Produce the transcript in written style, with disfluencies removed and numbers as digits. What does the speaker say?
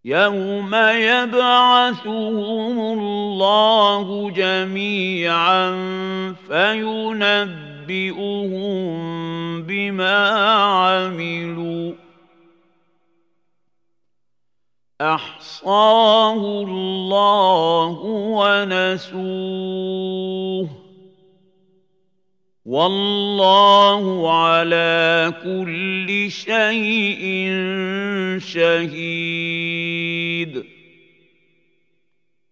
يوم يبعثهم الله جميعا فينبئهم بما عملوا أحصاه الله ونسوه والله على كل شيء شهيد